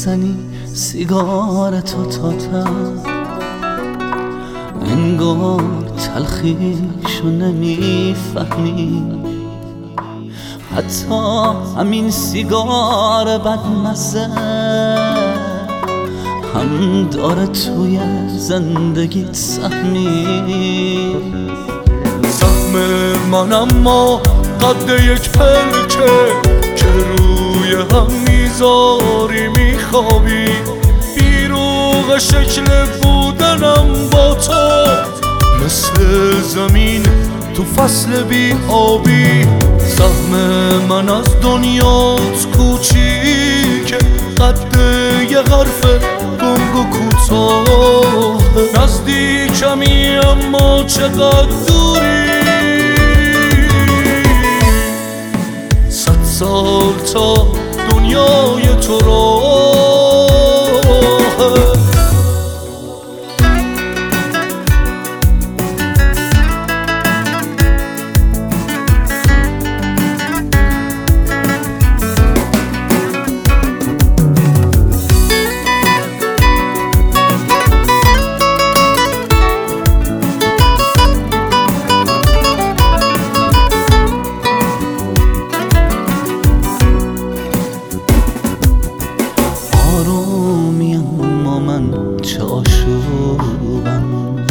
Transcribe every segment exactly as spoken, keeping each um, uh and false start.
میزنی سیگارتو تا ته، انگار تلخیشو نمیفهمی، حتی همین سیگار بدمزه هم داره توی زندگیت سهمی. سهم من اما قد یک پلکه که روی هم میذاری میخوابی، بیروغ شکل بودنم با تو مثل زمین تو فصل بی آبی. سهم من از دنیات کوچیکه، قد یه حرف گنگ و کوتاه، نزدیکمی اما چقدر دوری. صد سال تا دنیای تو راهه، چه آشوبم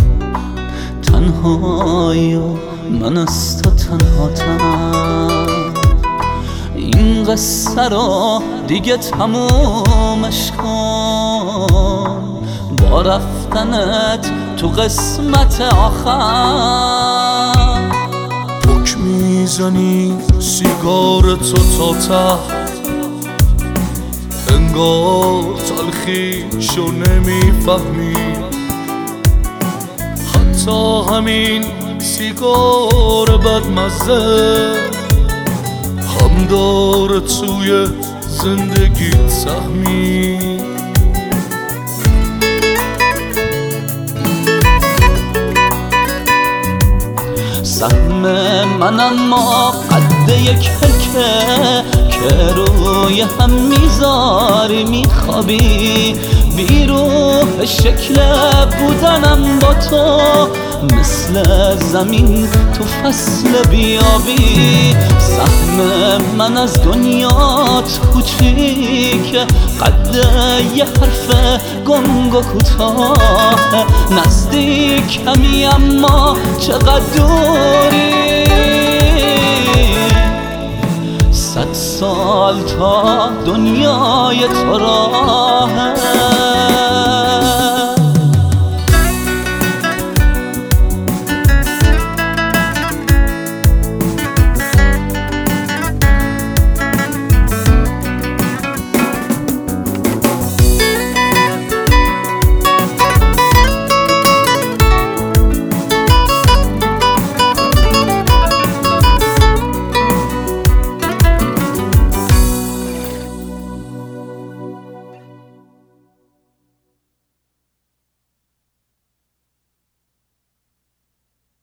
تنهایی و من از تو تنهاتم. این قصه رو دیگه تمومش کن با رفتنت تو قسمت آخر. پک میزنی سیگارتو تا ته، انگار تلخیشو نمیفهمی، حتی همین سیگار بدمزه هم داره توی زندگیت سهمی. سهم من اما قد یک پلکه که روی هم میذاری میخوابی، بیروح شکل بودنم با تو مثل زمین تو فصل بیابی. سهم من از دنیات کوچیکه، قد یه حرف گنگ و کوتاه، نزدیکمی اما چقدر دوری. صد سال تا دنیای تو راه،